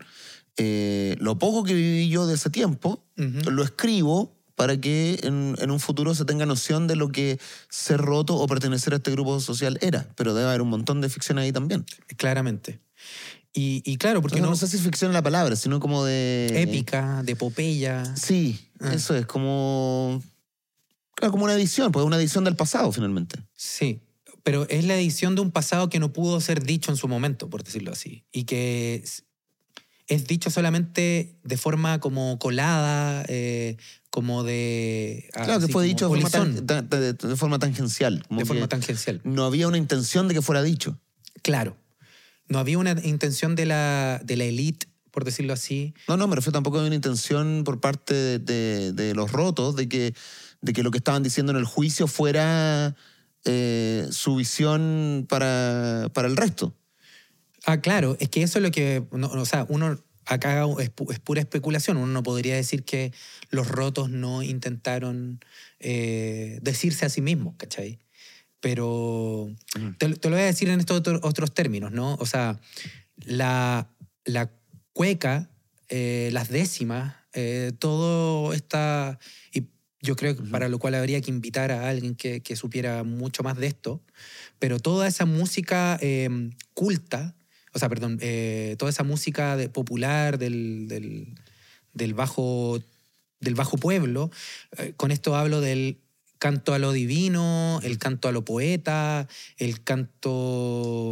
Lo poco que viví yo de ese tiempo, lo escribo para que en un futuro se tenga noción de lo que ser roto o pertenecer a este grupo social era. Pero debe haber un montón de ficción ahí también. Claramente. Y claro, porque no sé si es ficción la palabra, sino como de... épica, de epopeya. Sí, eso es como... Claro, como una edición, pues una edición del pasado finalmente. Sí, pero es la edición de un pasado que no pudo ser dicho en su momento, por decirlo así. Y que es dicho solamente de forma como colada, como de... Claro, que fue dicho de forma tangencial. De forma tangencial. No había una intención de que fuera dicho. Claro. No había una intención de la élite, por decirlo así. No, me refiero tampoco a una intención por parte de los rotos de que lo que estaban diciendo en el juicio fuera su visión para el resto. Ah, claro, es que eso es lo que... o sea, uno acá es pura especulación. Uno no podría decir que los rotos no intentaron decirse a sí mismos, ¿cachai? Pero te lo voy a decir en estos otros términos, ¿no? O sea, la cueca, las décimas, todo está... Y yo creo que para lo cual habría que invitar a alguien que supiera mucho más de esto, pero toda esa música culta, o sea, perdón, toda esa música popular del bajo pueblo, con esto hablo del canto a lo divino, el canto a lo poeta, el canto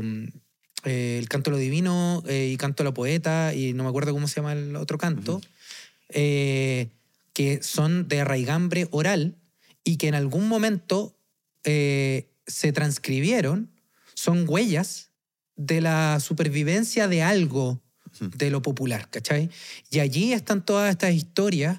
a lo divino y canto a lo poeta, y no me acuerdo cómo se llama el otro canto, que son de raigambre oral y que en algún momento se transcribieron, son huellas de la supervivencia de algo de lo popular, ¿cachai? Y allí están todas estas historias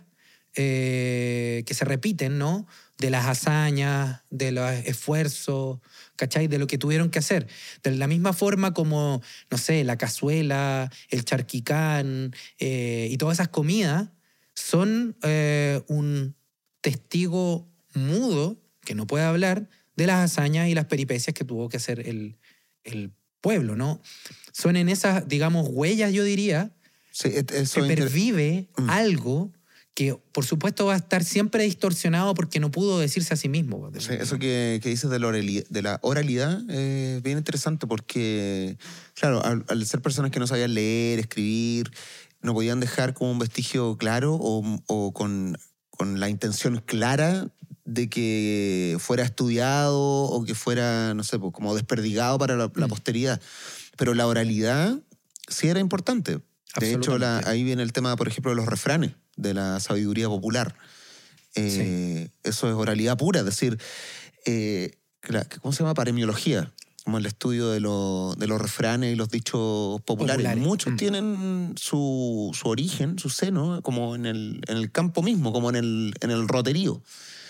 que se repiten, ¿no? De las hazañas, de los esfuerzos, ¿cachai? De lo que tuvieron que hacer. De la misma forma como, no sé, la cazuela, el charquicán y todas esas comidas son un testigo mudo, que no puede hablar, de las hazañas y las peripecias que tuvo que hacer el pueblo, ¿no? Son en esas, digamos, huellas, yo diría, Sí, eso que pervive algo que, por supuesto, va a estar siempre distorsionado porque no pudo decirse a sí mismo. sí, eso que dices de la oralidad es bien interesante porque, claro, al ser personas que no sabían leer, escribir, no podían dejar como un vestigio claro o con la intención clara de que fuera estudiado o que fuera, no sé, pues, como desperdigado para la posteridad. Pero la oralidad sí era importante. De hecho, ahí viene el tema, por ejemplo, de los refranes, de la sabiduría popular. Sí. Eso es oralidad pura, es decir, ¿cómo se llama? Paremiología, como el estudio de los refranes y los dichos populares. Muchos tienen su origen, su seno, como en el campo mismo, como en el roterío.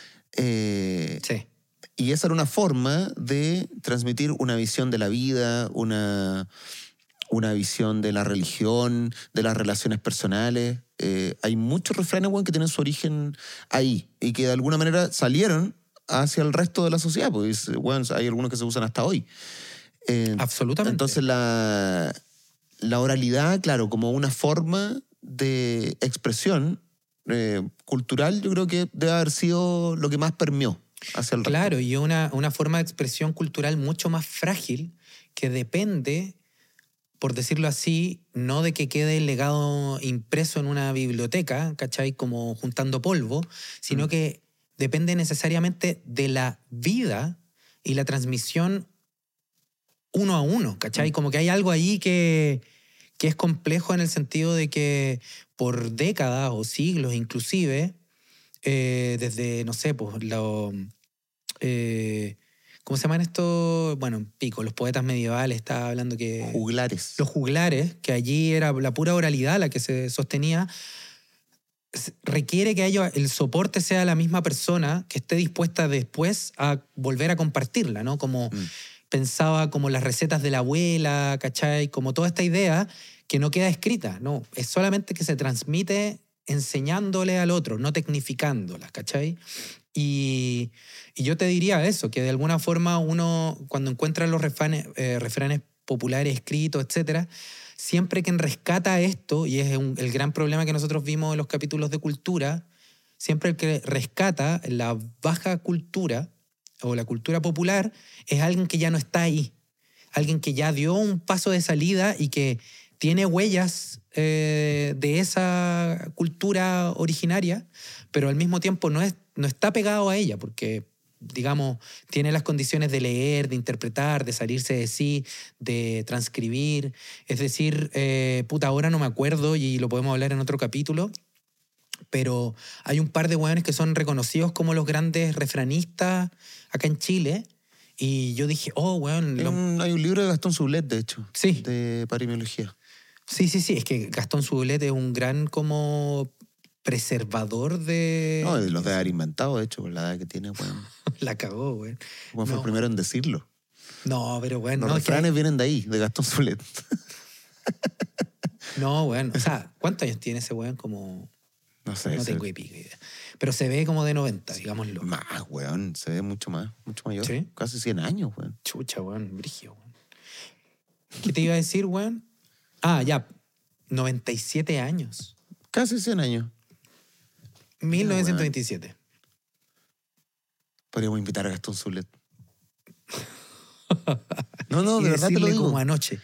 Sí. Y esa era una forma de transmitir una visión de la vida, una visión de la religión, de las relaciones personales. Hay muchos refranes, bueno, que tienen su origen ahí y que de alguna manera salieron hacia el resto de la sociedad, pues, bueno, hay algunos que se usan hasta hoy. Absolutamente. Entonces la oralidad, claro, como una forma de expresión cultural, yo creo que debe haber sido lo que más permeó hacia el resto. Claro, y una forma de expresión cultural mucho más frágil que depende, por decirlo así, no de que quede el legado impreso en una biblioteca, ¿cachai? Como juntando polvo, sino que depende necesariamente de la vida y la transmisión uno a uno, ¿cachai? Como que hay algo ahí que es complejo en el sentido de que por décadas o siglos inclusive, desde, no sé, pues ¿cómo se llaman estos? Bueno, pico, los poetas medievales, estaba hablando que... Juglares. Los juglares, que allí era la pura oralidad la que se sostenía, requiere que el soporte sea la misma persona que esté dispuesta después a volver a compartirla, ¿no? Como pensaba como las recetas de la abuela, ¿cachai? Como toda esta idea que no queda escrita, ¿no? Es solamente que se transmite enseñándole al otro, no tecnificándola, ¿cachai? Y yo te diría eso, que de alguna forma uno, cuando encuentra los refranes populares escritos, etcétera, siempre quien rescata esto, y es el gran problema que nosotros vimos en los capítulos de cultura, siempre el que rescata la baja cultura o la cultura popular es alguien que ya no está ahí, alguien que ya dio un paso de salida y que tiene huellas de esa cultura originaria, pero al mismo tiempo no está pegado a ella, porque, digamos, tiene las condiciones de leer, de interpretar, de salirse de sí, de transcribir. Es decir, ahora no me acuerdo y lo podemos hablar en otro capítulo, pero hay un par de hueones que son reconocidos como los grandes refranistas acá en Chile. Y yo dije, weón... Hay un libro de Gastón Sublet, de hecho, sí, de paremiología. Sí, es que Gastón Sublet es un gran como preservador de... No, los debe haber inventado, de hecho, por la edad que tiene, weón. La cagó, güey. Fue el primero en decirlo. No, pero bueno. Los refranes vienen de ahí, de Gastón Sublet. No, bueno. O sea, ¿cuántos años tiene ese weón? Como... No sé. No tengo idea. Pero se ve como de 90, digámoslo. Más, weón. Se ve mucho mayor. ¿Sí? Casi 100 años, weón. Chucha, weón. Brigio, weón. ¿Qué te iba a decir, weón? Ah, ya. 97 años. Casi 100 años. 1927. Podríamos invitar a Gastón Sublet. No, de verdad te lo digo. Como anoche.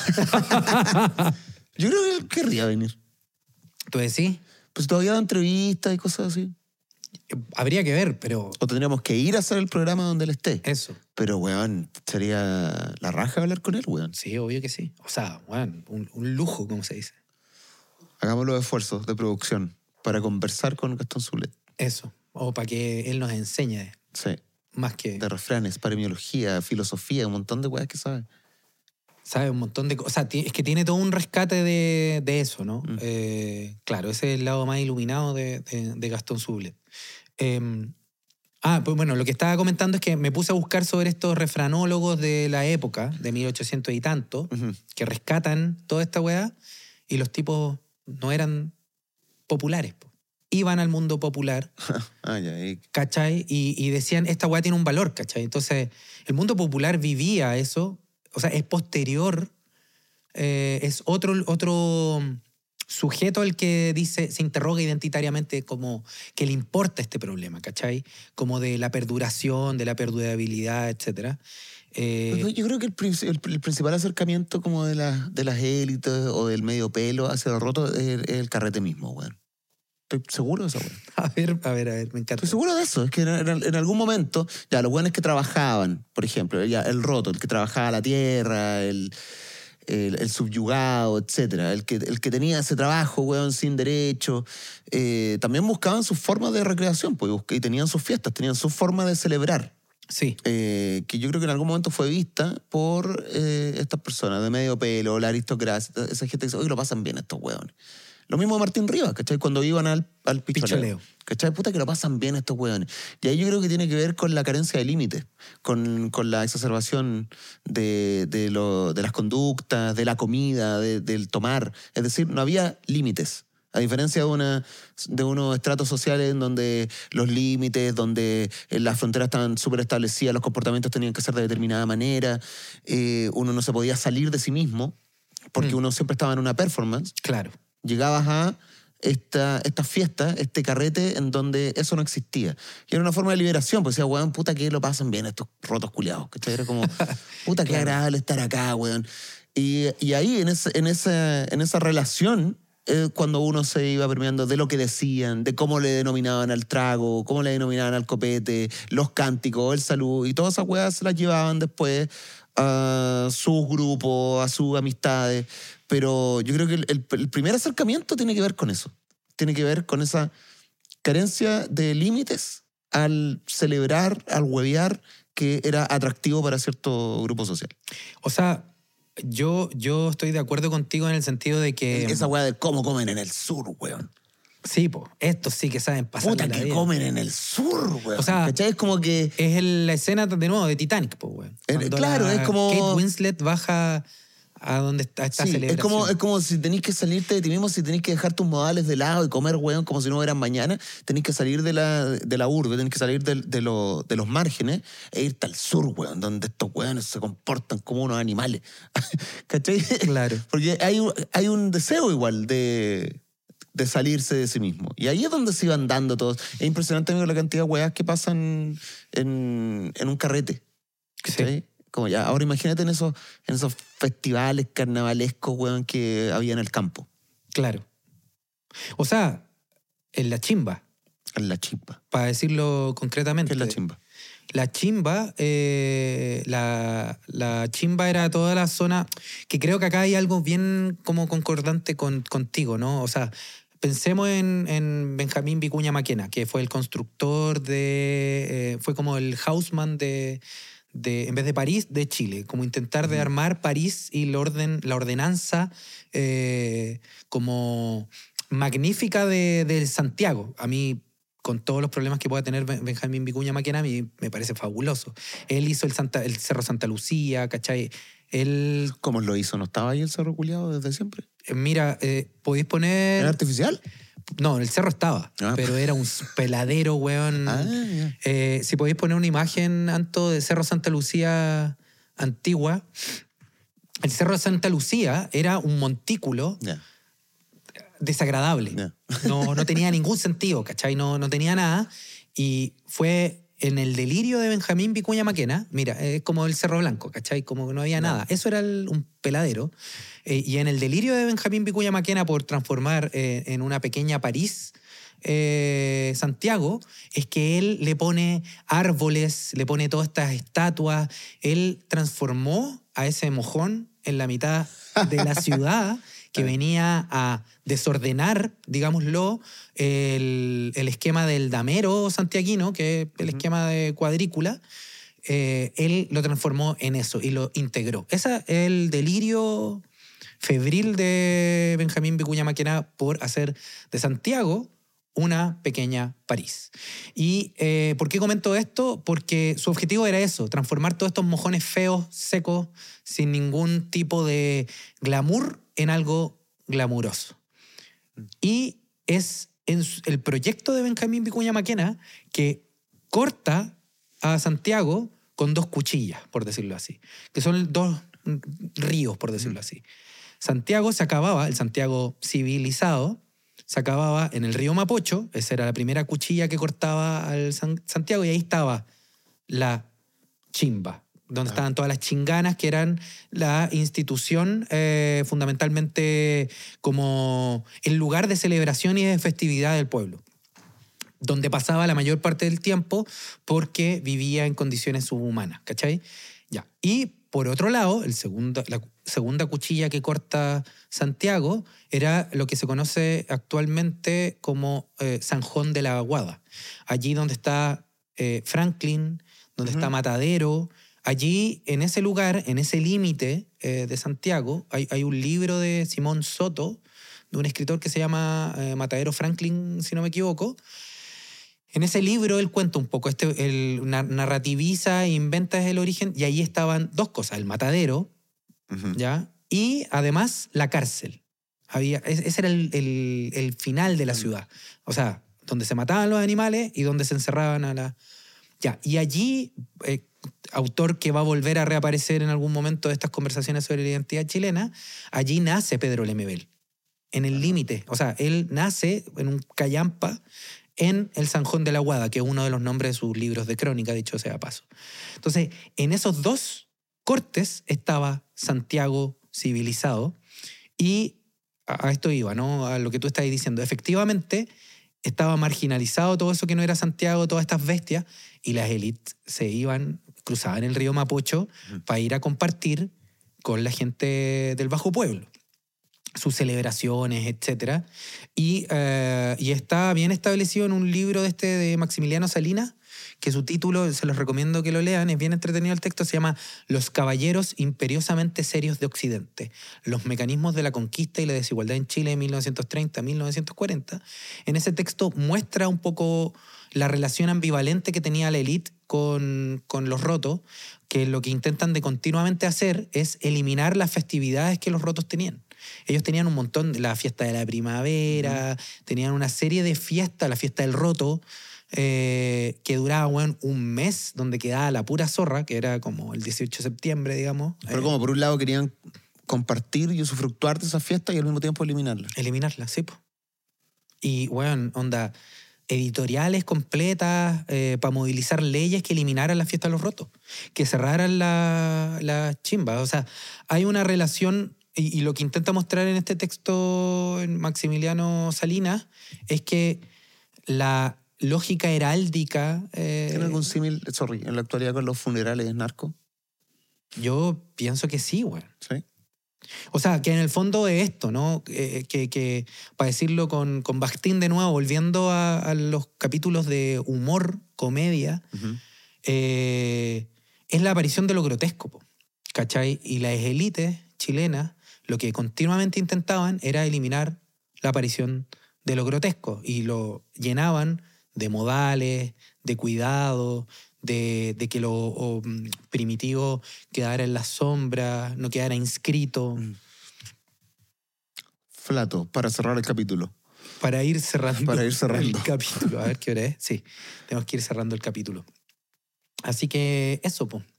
Yo creo que él querría venir. ¿Tú decís? Pues todavía da entrevistas y cosas así. Habría que ver, pero... O tendríamos que ir a hacer el programa donde él esté. Eso. Pero, weón, sería la raja hablar con él, weón. Sí, obvio que sí. O sea, weón, un lujo, como se dice. Hagamos los esfuerzos de producción para conversar con Gastón Sublet. Eso. O para que él nos enseñe. Sí. más que... De refranes, paremiología, filosofía, un montón de weas que sabe. Sabe un montón de cosas. O sea, es que tiene todo un rescate de eso, ¿no? Claro, ese es el lado más iluminado de Gastón Sublet. Pues bueno, lo que estaba comentando es que me puse a buscar sobre estos refranólogos de la época, de 1800 y tanto, que rescatan toda esta weá, y los tipos no eran populares, po. Iban al mundo popular, ¿cachai? Y decían, esta weá tiene un valor, ¿cachai? Entonces, el mundo popular vivía eso, o sea, es posterior, es otro sujeto el que dice, se interroga identitariamente como que le importa este problema, ¿cachai? Como de la perduración, de la perdurabilidad, etc. Yo creo que el principal acercamiento como de las élites o del medio pelo hacia el roto es el carrete mismo, weón. Estoy seguro de eso, weón. A ver, me encanta. Estoy seguro de eso. Es que en algún momento, ya, los weones que trabajaban, por ejemplo, ya, el roto, el que trabajaba la tierra, el subyugado, etcétera, el que tenía ese trabajo, weón, sin derecho, también buscaban sus formas de recreación, pues, y tenían sus fiestas, tenían su forma de celebrar. Sí. Que yo creo que en algún momento fue vista por estas personas de medio pelo, la aristocracia, esa gente que dice, oye, lo pasan bien estos weones. Lo mismo de Martín Rivas, ¿cachai? Cuando iban al picholeo. ¿Cachai? Puta que lo pasan bien estos hueones. Y ahí yo creo que tiene que ver con la carencia de límites, con la exacerbación de las conductas, de la comida, del tomar. Es decir, no había límites. A diferencia de unos estratos sociales en donde los límites, donde las fronteras estaban súper establecidas, los comportamientos tenían que ser de determinada manera, uno no se podía salir de sí mismo porque uno siempre estaba en una performance. Claro. Llegabas a esta fiesta, este carrete en donde eso no existía. Y era una forma de liberación, pues decía, weón, puta que lo pasan bien estos rotos culiados. ¿Cachai? Era como, puta que agradable estar acá, weón. Y ahí, en esa relación, cuando uno se iba permeando de lo que decían, de cómo le denominaban al trago, cómo le denominaban al copete, los cánticos, el salud, y todas esas weas se las llevaban después a sus grupos, a sus amistades. Pero yo creo que el primer acercamiento tiene que ver con eso. Tiene que ver con esa carencia de límites al celebrar, al huevear, que era atractivo para cierto grupo social. O sea, yo estoy de acuerdo contigo en el sentido de que... Esa hueá de cómo comen en el sur, weón. Sí, po. Estos sí que saben pasar. Puta que comen en el sur, weón. O sea, ¿cachai? Es como que... Es la escena de nuevo de Titanic, po, weón. Claro, es como... Kate Winslet baja a donde está esta celebración. Es como si tenés que salirte de ti mismo, si tenés que dejar tus modales de lado y comer, weón, como si no hubieran mañana, tenés que salir de la urbe, tenés que salir de los márgenes e irte al sur, weón, donde estos weones se comportan como unos animales. ¿Cachai? Claro. Porque hay un deseo igual de salirse de sí mismo. Y ahí es donde se iban dando todos. Es impresionante, amigo, la cantidad de weas que pasan en un carrete. ¿Cachai? Sí. Como ya, ahora imagínate en esos festivales carnavalescos, weón, que había en el campo. Claro. O sea, en la chimba. En la chimba. Para decirlo concretamente. ¿Qué es la chimba? La chimba, la chimba era toda la zona, que creo que acá hay algo bien como concordante contigo, ¿no? O sea, pensemos en Benjamín Vicuña Maquena, que fue el constructor fue como el Haussmann en vez de París, de Chile, como intentar de armar París y la ordenanza como magnífica de Santiago. A mí, con todos los problemas que pueda tener Benjamín Vicuña Maquena, a mí me parece fabuloso. Él hizo el Cerro Santa Lucía, ¿cachai? Él... ¿Cómo lo hizo? ¿No estaba ahí el Cerro Culiado desde siempre? Mira, podéis poner... ¿Era artificial? No, el cerro estaba, pero era un peladero, weón. Si podéis poner una imagen, Anto, del Cerro Santa Lucía antigua. El Cerro Santa Lucía era un montículo desagradable. No tenía ningún sentido, ¿cachai? No tenía nada. Y fue en el delirio de Benjamín Vicuña Maquena, mira, es como el Cerro Blanco, ¿cachai? Como que no había nada. Eso era un peladero. Y en el delirio de Benjamín Vicuña Maquena por transformar en una pequeña París, Santiago, es que él le pone árboles, le pone todas estas estatuas. Él transformó a ese mojón en la mitad de la ciudad que venía a desordenar, digámoslo, el esquema del damero santiaguino, que es el esquema de cuadrícula. Él lo transformó en eso y lo integró. Ese es el delirio febril de Benjamín Vicuña Maquena por hacer de Santiago una pequeña París. ¿Y por qué comento esto? Porque su objetivo era eso, transformar todos estos mojones feos, secos, sin ningún tipo de glamour, en algo glamuroso. Y es el proyecto de Benjamín Vicuña Maquena que corta a Santiago con 2 cuchillas, por decirlo así, que son 2 ríos, por decirlo así. Santiago se acababa, el Santiago civilizado, se acababa en el río Mapocho. Esa era la primera cuchilla que cortaba al Santiago, y ahí estaba la chimba, donde estaban todas las chinganas, que eran la institución fundamentalmente como el lugar de celebración y de festividad del pueblo, donde pasaba la mayor parte del tiempo porque vivía en condiciones subhumanas, ¿cachai? Ya. Y por otro lado, la segunda cuchilla que corta Santiago era lo que se conoce actualmente como Zanjón de la Aguada. Allí donde está Franklin, donde está Matadero. Allí, en ese lugar, en ese límite de Santiago, hay un libro de Simón Soto, de un escritor que se llama Matadero Franklin, si no me equivoco. En ese libro él cuenta un poco, narrativiza e inventa el origen, y ahí estaban 2 cosas, el matadero, ¿ya? Y además la cárcel. Ese era el final de la ciudad. O sea, donde se mataban los animales y donde se encerraban a la... Ya, y allí, autor que va a volver a reaparecer en algún momento de estas conversaciones sobre la identidad chilena, allí nace Pedro Lemebel, en el límite. O sea, él nace en un callampa, en el Zanjón de la Aguada, que es uno de los nombres de sus libros de crónica, dicho sea de paso. Entonces, en esos 2 cortes estaba Santiago civilizado, y a esto iba, ¿no? A lo que tú estabas diciendo. Efectivamente, estaba marginalizado todo eso que no era Santiago, todas estas bestias, y las élites cruzaban el río Mapocho para ir a compartir con la gente del Bajo Pueblo sus celebraciones, etc. Y está bien establecido en un libro de Maximiliano Salinas, que su título, se los recomiendo que lo lean, es bien entretenido el texto, se llama Los caballeros imperiosamente serios de Occidente, los mecanismos de la conquista y la desigualdad en Chile de 1930 a 1940. En ese texto muestra un poco la relación ambivalente que tenía la élite con los rotos, que lo que intentan de continuamente hacer es eliminar las festividades que los rotos tenían. Ellos tenían un montón, la fiesta de la primavera, tenían una serie de fiestas, la fiesta del roto, que duraba un mes, donde quedaba la pura zorra, que era como el 18 de septiembre, digamos. Pero como por un lado querían compartir y usufructuar de esa fiesta y al mismo tiempo eliminarla. Eliminarla, sí. Y, onda, editoriales completas para movilizar leyes que eliminaran la fiesta de los rotos, que cerraran la chimba. O sea, hay una relación, y lo que intenta mostrar en este texto en Maximiliano Salinas es que la lógica heráldica... ¿Tiene algún símil, en la actualidad con los funerales narcos? Yo pienso que sí, güey. Sí. O sea, que en el fondo es esto, ¿no? Que para decirlo con Bakhtin de nuevo, volviendo a los capítulos de humor, comedia, es la aparición de lo grotesco, ¿cachai? Y las élites chilenas lo que continuamente intentaban era eliminar la aparición de lo grotesco, y lo llenaban de modales, de cuidado, de que lo primitivo quedara en la sombra, no quedara inscrito. Flato, para cerrar el capítulo. Para ir cerrando el capítulo. A ver qué hora es. Sí, tenemos que ir cerrando el capítulo. Así que eso, po.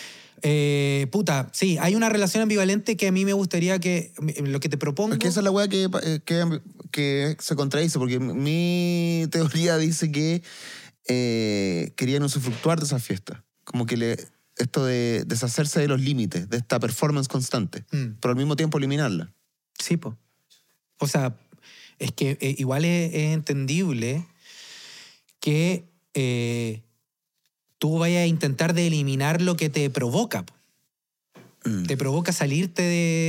Sí, hay una relación ambivalente que a mí me gustaría que... Lo que te propongo... Es que esa es la weá que se contradice, porque mi teoría dice que querían usufructuar de esa fiesta. Como que esto de deshacerse de los límites, de esta performance constante, pero al mismo tiempo eliminarla. Sí, po. O sea, es que igual es entendible que tú vayas a intentar de eliminar lo que te provoca, po. te provoca salirte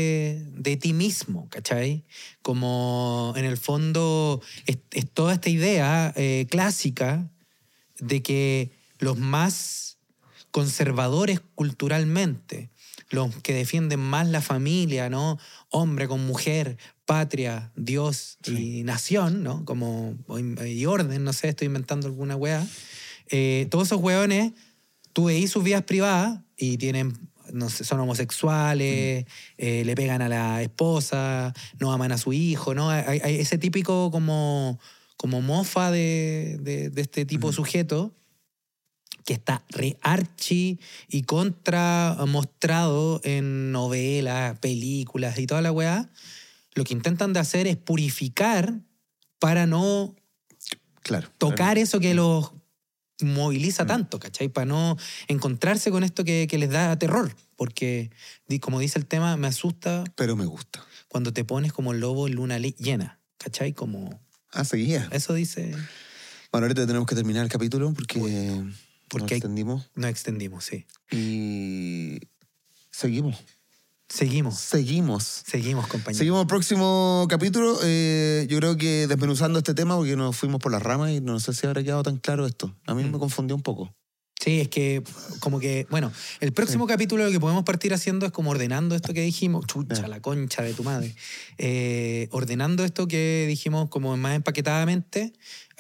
de ti mismo, ¿cachai? Como en el fondo es toda esta idea clásica de que los más conservadores culturalmente, los que defienden más la familia, ¿no? Hombre con mujer, patria, Dios y nación, ¿no? Como, y orden, no sé, estoy inventando alguna weá. Todos esos weones, tú veís sus vidas privadas y tienen, no sé, son homosexuales, le pegan a la esposa, no aman a su hijo, ¿no? Hay ese típico como mofa de este tipo de sujeto que está re archi y contra mostrado en novelas, películas y toda la weá. Lo que intentan de hacer es purificar para no tocar eso que los moviliza tanto, ¿cachai? Para no encontrarse con esto que les da terror. Porque, como dice el tema, me asusta. Pero me gusta. Cuando te pones como lobo en luna llena, ¿cachai? Como... seguía. Eso dice... Bueno, ahorita tenemos que terminar el capítulo porque nos extendimos. Nos extendimos, sí. Y seguimos. Seguimos, compañeros. Seguimos el próximo capítulo. Yo creo que desmenuzando este tema, porque nos fuimos por las ramas y no sé si habrá quedado tan claro esto. A mí me confundió un poco. Sí, es que como que, bueno, el próximo capítulo lo que podemos partir haciendo es como ordenando esto que dijimos. Chucha, la concha de tu madre. Ordenando esto que dijimos como más empaquetadamente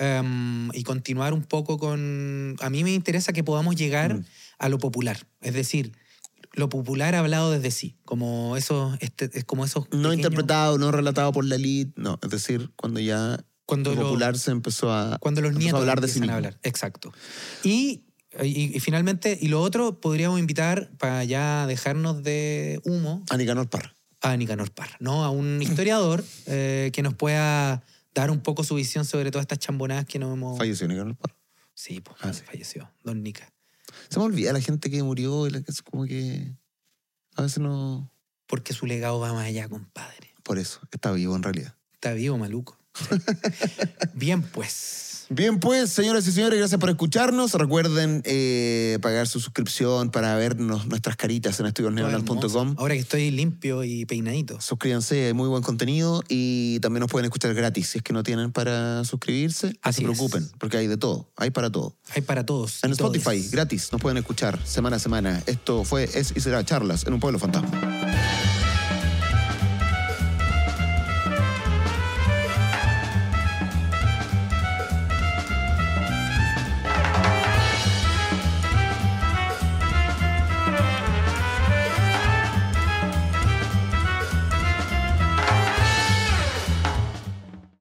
y continuar un poco con... A mí me interesa que podamos llegar a lo popular. Es decir, lo popular hablado desde sí, como esos, es como esos no pequeños... interpretado, no relatado por la elite, no, es decir, cuando lo popular se empezó a cuando los nietos a hablar de sí mismo. Exacto. Y finalmente, y lo otro, podríamos invitar para ya dejarnos de humo a Nicanor Parra. A Nicanor Parra, ¿no? A un historiador que nos pueda dar un poco su visión sobre todas estas chambonadas que nos hemos... ¿Falleció Nicanor Parra? Sí, pues sí. Falleció, don Nica. Se me olvida la gente que murió, es como que a veces no... Porque su legado va más allá, compadre. Por eso, está vivo en realidad. Está vivo, maluco. Bien, pues. Bien, pues, señoras y señores, gracias por escucharnos. Recuerden pagar su suscripción para ver nuestras caritas en estudiosneonal.com. Ahora que estoy limpio y peinadito. Suscríbanse, hay muy buen contenido y también nos pueden escuchar gratis. Si es que no tienen para suscribirse, no se preocupen, porque hay de todo, hay para todo. Hay para todos. En Spotify, gratis, nos pueden escuchar semana a semana. Esto es y será Charlas en un Pueblo Fantasma.